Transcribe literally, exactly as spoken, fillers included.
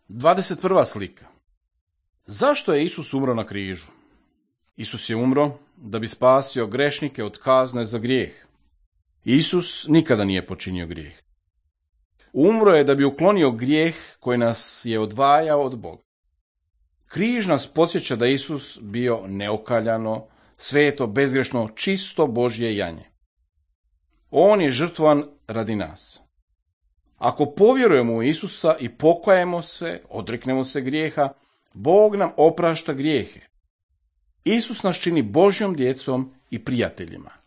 dvadeset prva slika. Zašto je Isus umro na križu? Isus je umro da bi spasio grešnike od kazne za grijeh. Isus nikada nije počinio grijeh. Umro je da bi uklonio grijeh koji nas je odvajao od Boga. Križ nas podsjeća da je Isus bio neokaljano, sveto, bezgrešno, čisto Božje janje. On je žrtvovan radi nas. Ako povjerujemo u Isusa i pokajemo se, odreknemo se grijeha, Bog nam oprašta grijehe. Isus nas čini Božjom djecom i prijateljima.